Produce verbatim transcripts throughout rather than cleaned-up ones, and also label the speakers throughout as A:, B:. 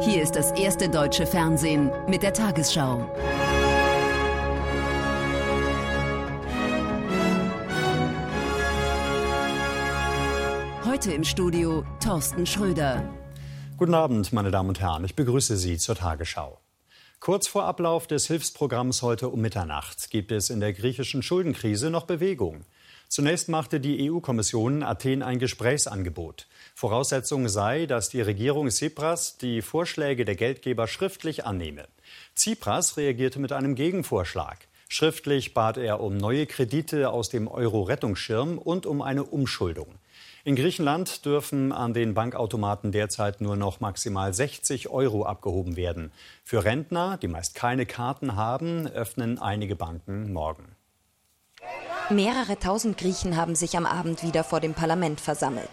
A: Hier ist das erste deutsche Fernsehen mit der Tagesschau. Heute im Studio Thorsten Schröder.
B: Guten Abend, meine Damen und Herren. Ich begrüße Sie zur Tagesschau. Kurz vor Ablauf des Hilfsprogramms heute um Mitternacht gibt es in der griechischen Schuldenkrise noch Bewegung. Zunächst machte die E U-Kommission Athen ein Gesprächsangebot. Voraussetzung sei, dass die Regierung Tsipras die Vorschläge der Geldgeber schriftlich annehme. Tsipras reagierte mit einem Gegenvorschlag. Schriftlich bat er um neue Kredite aus dem Euro-Rettungsschirm und um eine Umschuldung. In Griechenland dürfen an den Bankautomaten derzeit nur noch maximal sechzig Euro abgehoben werden. Für Rentner, die meist keine Karten haben, öffnen einige Banken morgen.
C: Mehrere tausend Griechen haben sich am Abend wieder vor dem Parlament versammelt.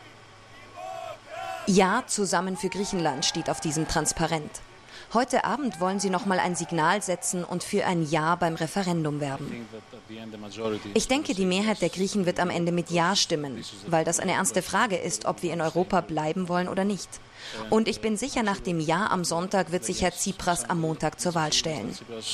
C: Ja, zusammen für Griechenland steht auf diesem Transparent. Heute Abend wollen sie noch mal ein Signal setzen und für ein Ja beim Referendum werben. Ich denke, die Mehrheit der Griechen wird am Ende mit Ja stimmen, weil das eine ernste Frage ist, ob wir in Europa bleiben wollen oder nicht. Und ich bin sicher, nach dem Ja am Sonntag wird sich Herr Tsipras am Montag zur Wahl stellen.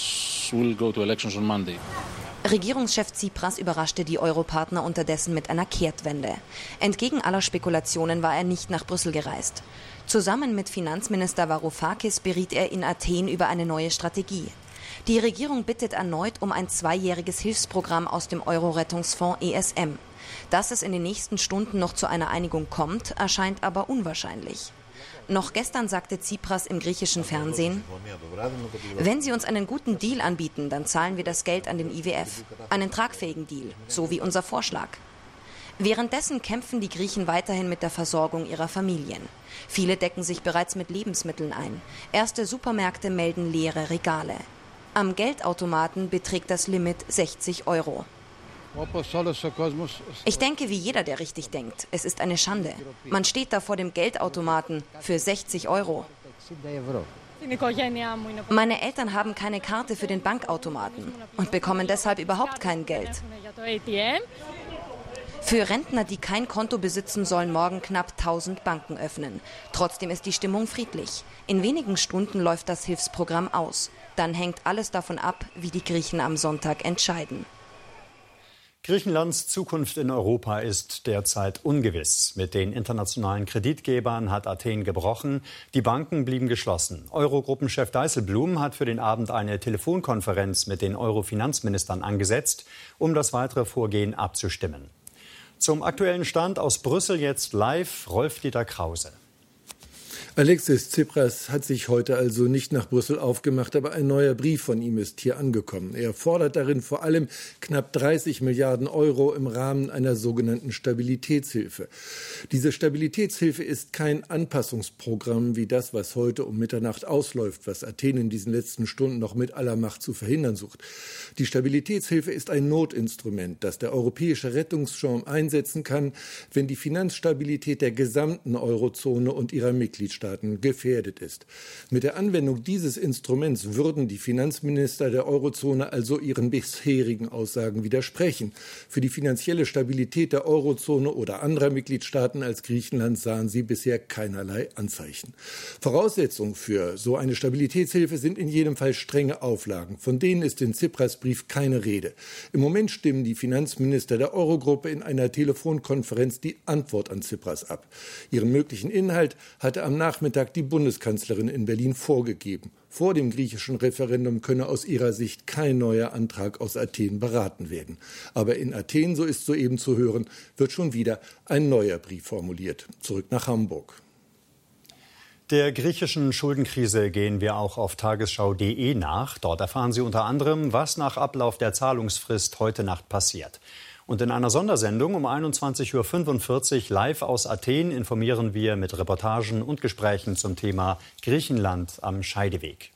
C: Regierungschef Tsipras überraschte die Europartner unterdessen mit einer Kehrtwende. Entgegen aller Spekulationen war er nicht nach Brüssel gereist. Zusammen mit Finanzminister Varoufakis beriet er in Athen über eine neue Strategie. Die Regierung bittet erneut um ein zweijähriges Hilfsprogramm aus dem Euro-Rettungsfonds E S M. Dass es in den nächsten Stunden noch zu einer Einigung kommt, erscheint aber unwahrscheinlich. Noch gestern sagte Tsipras im griechischen Fernsehen: Wenn Sie uns einen guten Deal anbieten, dann zahlen wir das Geld an den I W F. Einen tragfähigen Deal, so wie unser Vorschlag. Währenddessen kämpfen die Griechen weiterhin mit der Versorgung ihrer Familien. Viele decken sich bereits mit Lebensmitteln ein. Erste Supermärkte melden leere Regale. Am Geldautomaten beträgt das Limit sechzig Euro. Ich denke, wie jeder, der richtig denkt, es ist eine Schande. Man steht da vor dem Geldautomaten für sechzig Euro. Meine Eltern haben keine Karte für den Bankautomaten und bekommen deshalb überhaupt kein Geld. Für Rentner, die kein Konto besitzen, sollen morgen knapp tausend Banken öffnen. Trotzdem ist die Stimmung friedlich. In wenigen Stunden läuft das Hilfsprogramm aus. Dann hängt alles davon ab, wie die Griechen am Sonntag entscheiden.
B: Griechenlands Zukunft in Europa ist derzeit ungewiss. Mit den internationalen Kreditgebern hat Athen gebrochen. Die Banken blieben geschlossen. Eurogruppenchef Dijsselbloem hat für den Abend eine Telefonkonferenz mit den Euro-Finanzministern angesetzt, um das weitere Vorgehen abzustimmen. Zum aktuellen Stand aus Brüssel jetzt live Rolf-Dieter Krause.
D: Alexis Tsipras hat sich heute also nicht nach Brüssel aufgemacht, aber ein neuer Brief von ihm ist hier angekommen. Er fordert darin vor allem knapp dreißig Milliarden Euro im Rahmen einer sogenannten Stabilitätshilfe. Diese Stabilitätshilfe ist kein Anpassungsprogramm wie das, was heute um Mitternacht ausläuft, was Athen in diesen letzten Stunden noch mit aller Macht zu verhindern sucht. Die Stabilitätshilfe ist ein Notinstrument, das der europäische Rettungsschirm einsetzen kann, wenn die Finanzstabilität der gesamten Eurozone und ihrer Mitgliedstaaten gefährdet ist. Mit der Anwendung dieses Instruments würden die Finanzminister der Eurozone also ihren bisherigen Aussagen widersprechen. Für die finanzielle Stabilität der Eurozone oder anderer Mitgliedstaaten als Griechenland sahen sie bisher keinerlei Anzeichen. Voraussetzung für so eine Stabilitätshilfe sind in jedem Fall strenge Auflagen. Von denen ist in Tsipras Brief keine Rede. Im Moment stimmen die Finanzminister der Eurogruppe in einer Telefonkonferenz die Antwort an Tsipras ab. Ihren möglichen Inhalt hatte am Nachmittag die Bundeskanzlerin in Berlin vorgegeben. Vor dem griechischen Referendum könne aus ihrer Sicht kein neuer Antrag aus Athen beraten werden. Aber in Athen, so ist soeben zu hören, wird schon wieder ein neuer Brief formuliert. Zurück nach Hamburg.
B: Der griechischen Schuldenkrise gehen wir auch auf tagesschau punkt de nach. Dort erfahren Sie unter anderem, was nach Ablauf der Zahlungsfrist heute Nacht passiert. Und in einer Sondersendung um einundzwanzig Uhr fünfundvierzig live aus Athen informieren wir mit Reportagen und Gesprächen zum Thema Griechenland am Scheideweg.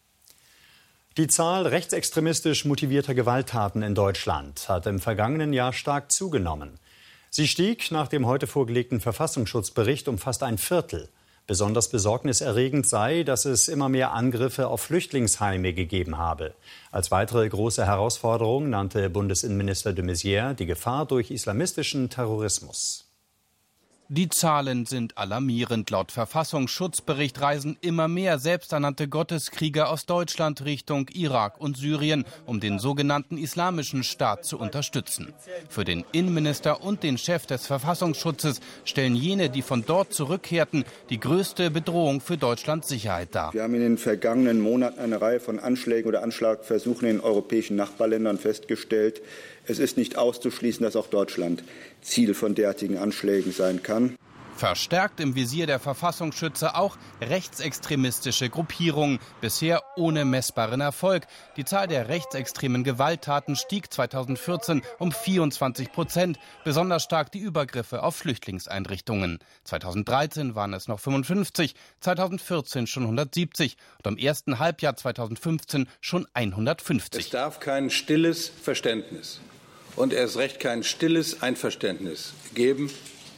B: Die Zahl rechtsextremistisch motivierter Gewalttaten in Deutschland hat im vergangenen Jahr stark zugenommen. Sie stieg nach dem heute vorgelegten Verfassungsschutzbericht um fast ein Viertel. Besonders besorgniserregend sei, dass es immer mehr Angriffe auf Flüchtlingsheime gegeben habe. Als weitere große Herausforderung nannte Bundesinnenminister de Maizière die Gefahr durch islamistischen Terrorismus.
E: Die Zahlen sind alarmierend. Laut Verfassungsschutzbericht reisen immer mehr selbsternannte Gotteskrieger aus Deutschland Richtung Irak und Syrien, um den sogenannten Islamischen Staat zu unterstützen. Für den Innenminister und den Chef des Verfassungsschutzes stellen jene, die von dort zurückkehrten, die größte Bedrohung für Deutschlands Sicherheit dar.
F: Wir haben in den vergangenen Monaten eine Reihe von Anschlägen oder Anschlagversuchen in den europäischen Nachbarländern festgestellt. Es ist nicht auszuschließen, dass auch Deutschland Ziel von derartigen Anschlägen sein kann.
E: Verstärkt im Visier der Verfassungsschützer auch rechtsextremistische Gruppierungen, bisher ohne messbaren Erfolg. Die Zahl der rechtsextremen Gewalttaten stieg zweitausendvierzehn um vierundzwanzig Prozent, besonders stark die Übergriffe auf Flüchtlingseinrichtungen. zweitausenddreizehn waren es noch fünfundfünfzig, zweitausendvierzehn schon hundertsiebzig und im ersten Halbjahr zweitausendfünfzehn schon hundertfünfzig.
G: Es darf kein stilles Verständnis und erst recht kein stilles Einverständnis geben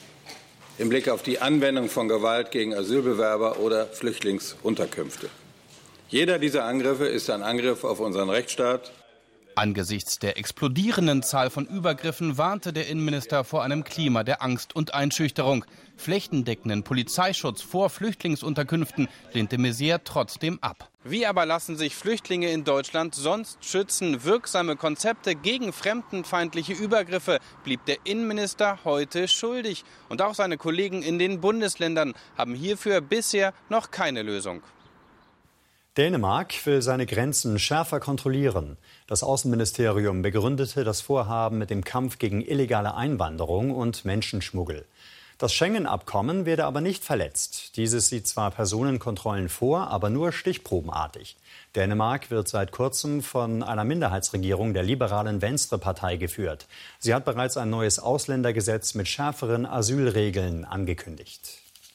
G: im Blick auf die Anwendung von Gewalt gegen Asylbewerber oder Flüchtlingsunterkünfte. Jeder dieser Angriffe ist ein Angriff auf unseren Rechtsstaat.
E: Angesichts der explodierenden Zahl von Übergriffen warnte der Innenminister vor einem Klima der Angst und Einschüchterung. Flächendeckenden Polizeischutz vor Flüchtlingsunterkünften lehnte Maizière trotzdem ab. Wie aber lassen sich Flüchtlinge in Deutschland sonst schützen? Wirksame Konzepte gegen fremdenfeindliche Übergriffe blieb der Innenminister heute schuldig. Und auch seine Kollegen in den Bundesländern haben hierfür bisher noch keine Lösung.
B: Dänemark will seine Grenzen schärfer kontrollieren. Das Außenministerium begründete das Vorhaben mit dem Kampf gegen illegale Einwanderung und Menschenschmuggel. Das Schengen-Abkommen werde aber nicht verletzt. Dieses sieht zwar Personenkontrollen vor, aber nur stichprobenartig. Dänemark wird seit kurzem von einer Minderheitsregierung der liberalen Venstre-Partei geführt. Sie hat bereits ein neues Ausländergesetz mit schärferen Asylregeln angekündigt.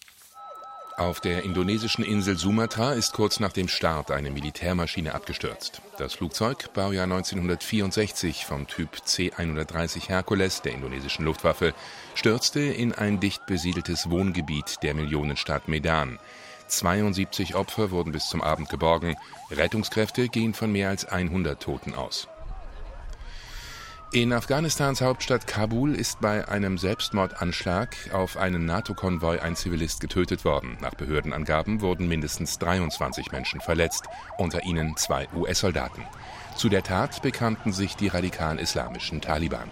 H: Auf der indonesischen Insel Sumatra ist kurz nach dem Start eine Militärmaschine abgestürzt. Das Flugzeug, Baujahr neunzehnhundertvierundsechzig vom Typ C hundertdreißig Hercules der indonesischen Luftwaffe, stürzte in ein dicht besiedeltes Wohngebiet der Millionenstadt Medan. zweiundsiebzig Opfer wurden bis zum Abend geborgen. Rettungskräfte gehen von mehr als hundert Toten aus. In Afghanistans Hauptstadt Kabul ist bei einem Selbstmordanschlag auf einen NATO-Konvoi ein Zivilist getötet worden. Nach Behördenangaben wurden mindestens dreiundzwanzig Menschen verletzt, unter ihnen zwei U S-Soldaten. Zu der Tat bekannten sich die radikal-islamischen Taliban.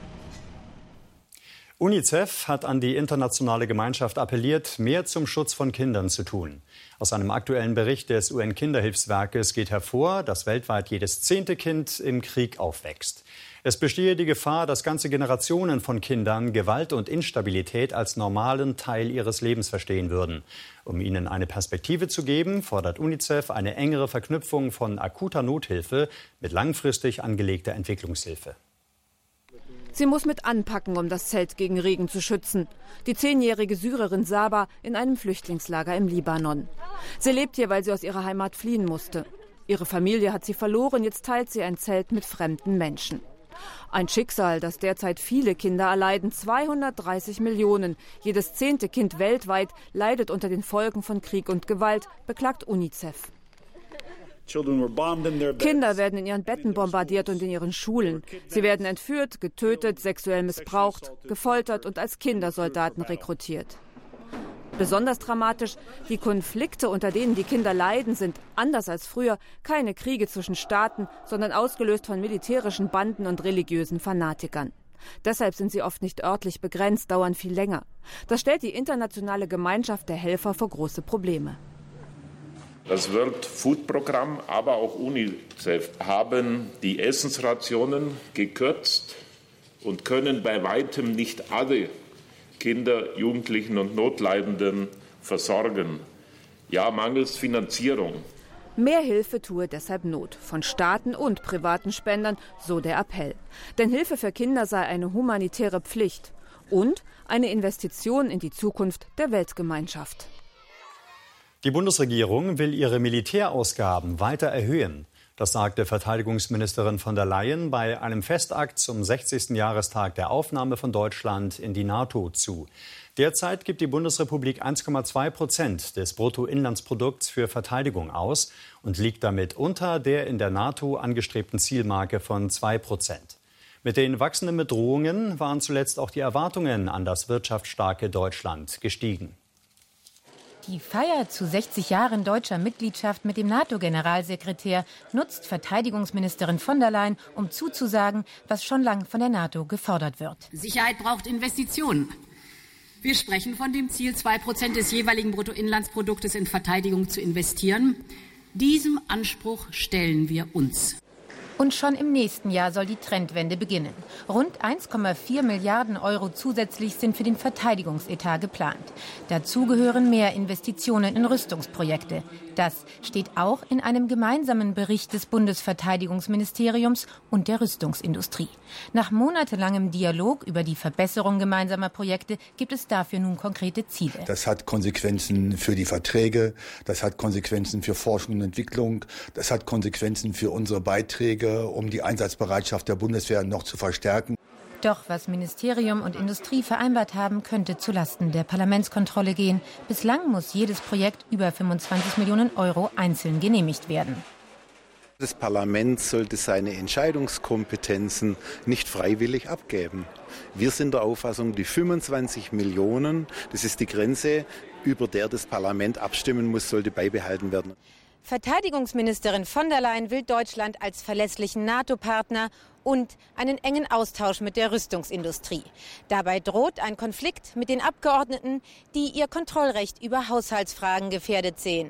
B: UNICEF hat an die internationale Gemeinschaft appelliert, mehr zum Schutz von Kindern zu tun. Aus einem aktuellen Bericht des U N-Kinderhilfswerkes geht hervor, dass weltweit jedes zehnte Kind im Krieg aufwächst. Es bestehe die Gefahr, dass ganze Generationen von Kindern Gewalt und Instabilität als normalen Teil ihres Lebens verstehen würden. Um ihnen eine Perspektive zu geben, fordert UNICEF eine engere Verknüpfung von akuter Nothilfe mit langfristig angelegter Entwicklungshilfe.
I: Sie muss mit anpacken, um das Zelt gegen Regen zu schützen. Die zehnjährige Syrerin Saba in einem Flüchtlingslager im Libanon. Sie lebt hier, weil sie aus ihrer Heimat fliehen musste. Ihre Familie hat sie verloren, jetzt teilt sie ein Zelt mit fremden Menschen. Ein Schicksal, das derzeit viele Kinder erleiden, zweihundertdreißig Millionen. Jedes zehnte Kind weltweit leidet unter den Folgen von Krieg und Gewalt, beklagt UNICEF. Kinder werden in ihren Betten bombardiert und in ihren Schulen. Sie werden entführt, getötet, sexuell missbraucht, gefoltert und als Kindersoldaten rekrutiert. Besonders dramatisch, die Konflikte, unter denen die Kinder leiden, sind, anders als früher, keine Kriege zwischen Staaten, sondern ausgelöst von militärischen Banden und religiösen Fanatikern. Deshalb sind sie oft nicht örtlich begrenzt, dauern viel länger. Das stellt die internationale Gemeinschaft der Helfer vor große Probleme.
J: Das World Food Programm, aber auch UNICEF haben die Essensrationen gekürzt und können bei weitem nicht alle Kinder, Jugendlichen und Notleidenden versorgen. Ja, mangels Finanzierung.
I: Mehr Hilfe tue deshalb Not, von Staaten und privaten Spendern, so der Appell. Denn Hilfe für Kinder sei eine humanitäre Pflicht und eine Investition in die Zukunft der Weltgemeinschaft.
B: Die Bundesregierung will ihre Militärausgaben weiter erhöhen. Das sagte Verteidigungsministerin von der Leyen bei einem Festakt zum sechzigsten Jahrestag der Aufnahme von Deutschland in die NATO zu. Derzeit gibt die Bundesrepublik eins Komma zwei Prozent des Bruttoinlandsprodukts für Verteidigung aus und liegt damit unter der in der NATO angestrebten Zielmarke von zwei Prozent. Mit den wachsenden Bedrohungen waren zuletzt auch die Erwartungen an das wirtschaftsstarke Deutschland gestiegen.
K: Die Feier zu sechzig Jahren deutscher Mitgliedschaft mit dem NATO-Generalsekretär nutzt Verteidigungsministerin von der Leyen, um zuzusagen, was schon lang von der NATO gefordert wird.
L: Sicherheit braucht Investitionen. Wir sprechen von dem Ziel, zwei Prozent des jeweiligen Bruttoinlandsproduktes in Verteidigung zu investieren. Diesem Anspruch stellen wir uns.
K: Und schon im nächsten Jahr soll die Trendwende beginnen. Rund eins Komma vier Milliarden Euro zusätzlich sind für den Verteidigungsetat geplant. Dazu gehören mehr Investitionen in Rüstungsprojekte. Das steht auch in einem gemeinsamen Bericht des Bundesverteidigungsministeriums und der Rüstungsindustrie. Nach monatelangem Dialog über die Verbesserung gemeinsamer Projekte gibt es dafür nun konkrete Ziele.
M: Das hat Konsequenzen für die Verträge, das hat Konsequenzen für Forschung und Entwicklung, das hat Konsequenzen für unsere Beiträge, um die Einsatzbereitschaft der Bundeswehr noch zu verstärken.
K: Doch was Ministerium und Industrie vereinbart haben, könnte zulasten der Parlamentskontrolle gehen. Bislang muss jedes Projekt über fünfundzwanzig Millionen Euro einzeln genehmigt werden.
N: Das Parlament sollte seine Entscheidungskompetenzen nicht freiwillig abgeben. Wir sind der Auffassung, die fünfundzwanzig Millionen, das ist die Grenze, über der das Parlament abstimmen muss, sollte beibehalten werden.
K: Verteidigungsministerin von der Leyen will Deutschland als verlässlichen NATO-Partner und einen engen Austausch mit der Rüstungsindustrie. Dabei droht ein Konflikt mit den Abgeordneten, die ihr Kontrollrecht über Haushaltsfragen gefährdet sehen.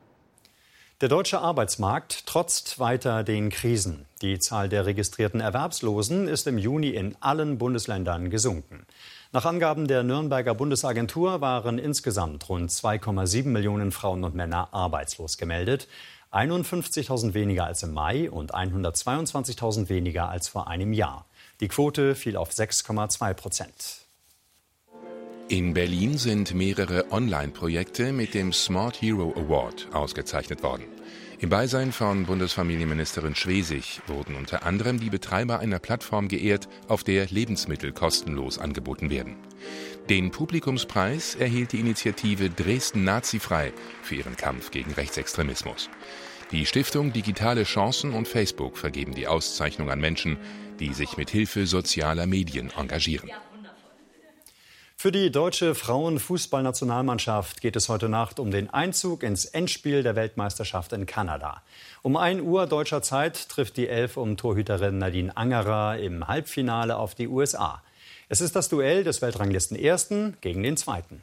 B: Der deutsche Arbeitsmarkt trotzt weiter den Krisen. Die Zahl der registrierten Erwerbslosen ist im Juni in allen Bundesländern gesunken. Nach Angaben der Nürnberger Bundesagentur waren insgesamt rund zwei Komma sieben Millionen Frauen und Männer arbeitslos gemeldet. einundfünfzigtausend weniger als im Mai und hundertzweiundzwanzigtausend weniger als vor einem Jahr. Die Quote fiel auf sechs Komma zwei Prozent.
H: In Berlin sind mehrere Online-Projekte mit dem Smart Hero Award ausgezeichnet worden. Im Beisein von Bundesfamilienministerin Schwesig wurden unter anderem die Betreiber einer Plattform geehrt, auf der Lebensmittel kostenlos angeboten werden. Den Publikumspreis erhielt die Initiative Dresden Nazifrei für ihren Kampf gegen Rechtsextremismus. Die Stiftung Digitale Chancen und Facebook vergeben die Auszeichnung an Menschen, die sich mit Hilfe sozialer Medien engagieren.
B: Für die deutsche Frauenfußballnationalmannschaft geht es heute Nacht um den Einzug ins Endspiel der Weltmeisterschaft in Kanada. Um ein Uhr deutscher Zeit trifft die Elf um Torhüterin Nadine Angerer im Halbfinale auf die U S A. Es ist das Duell des Weltranglisten-Ersten gegen den Zweiten.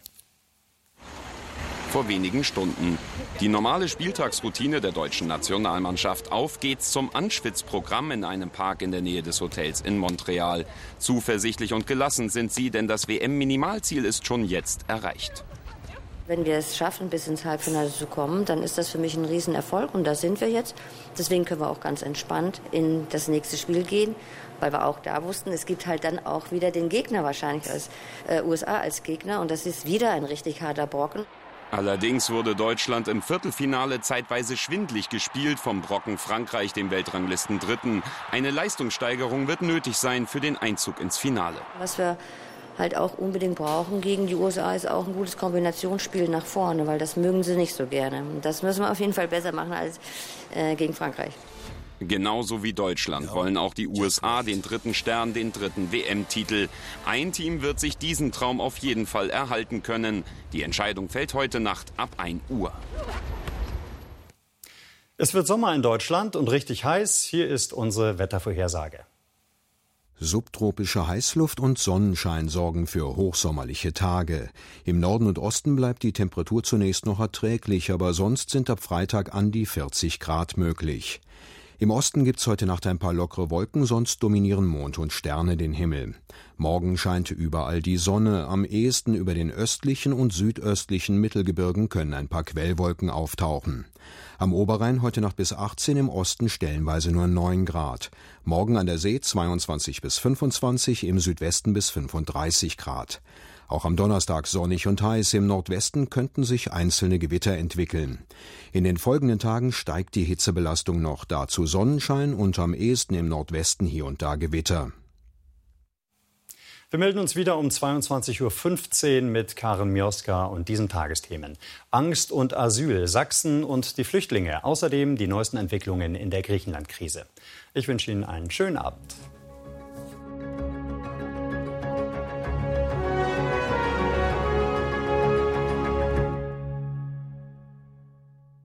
O: Vor wenigen Stunden. Die normale Spieltagsroutine der deutschen Nationalmannschaft. Auf geht's zum Anschwitz-Programm in einem Park in der Nähe des Hotels in Montreal. Zuversichtlich und gelassen sind sie, denn das W M-Minimalziel ist schon jetzt erreicht.
P: Wenn wir es schaffen, bis ins Halbfinale zu kommen, dann ist das für mich ein Riesenerfolg. Und da sind wir jetzt. Deswegen können wir auch ganz entspannt in das nächste Spiel gehen, weil wir auch da wussten, es gibt halt dann auch wieder den Gegner wahrscheinlich als äh, U S A als Gegner. Und das ist wieder ein richtig harter Brocken.
O: Allerdings wurde Deutschland im Viertelfinale zeitweise schwindlig gespielt vom Brocken Frankreich, dem Weltranglisten Dritten. Eine Leistungssteigerung wird nötig sein für den Einzug ins Finale.
P: Was wir halt auch unbedingt brauchen gegen die U S A ist auch ein gutes Kombinationsspiel nach vorne, weil das mögen sie nicht so gerne. Und das müssen wir auf jeden Fall besser machen als äh, gegen Frankreich.
O: Genauso wie Deutschland wollen auch die U S A den dritten Stern, den dritten W M-Titel. Ein Team wird sich diesen Traum auf jeden Fall erhalten können. Die Entscheidung fällt heute Nacht ab ein Uhr.
B: Es wird Sommer in Deutschland und richtig heiß. Hier ist unsere Wettervorhersage.
Q: Subtropische Heißluft und Sonnenschein sorgen für hochsommerliche Tage. Im Norden und Osten bleibt die Temperatur zunächst noch erträglich, aber sonst sind ab Freitag an die vierzig Grad möglich. Im Osten gibt's heute Nacht ein paar lockere Wolken, sonst dominieren Mond und Sterne den Himmel. Morgen scheint überall die Sonne, am ehesten über den östlichen und südöstlichen Mittelgebirgen können ein paar Quellwolken auftauchen. Am Oberrhein heute Nacht bis achtzehn, im Osten stellenweise nur neun Grad. Morgen an der See zweiundzwanzig bis fünfundzwanzig, im Südwesten bis fünfunddreißig Grad. Auch am Donnerstag sonnig und heiß, im Nordwesten könnten sich einzelne Gewitter entwickeln. In den folgenden Tagen steigt die Hitzebelastung noch, dazu Sonnenschein und am ehesten im Nordwesten hier und da Gewitter.
B: Wir melden uns wieder um zweiundzwanzig Uhr fünfzehn mit Karin Mioska und diesen Tagesthemen. Angst und Asyl, Sachsen und die Flüchtlinge, außerdem die neuesten Entwicklungen in der Griechenland-Krise. Ich wünsche Ihnen einen schönen Abend.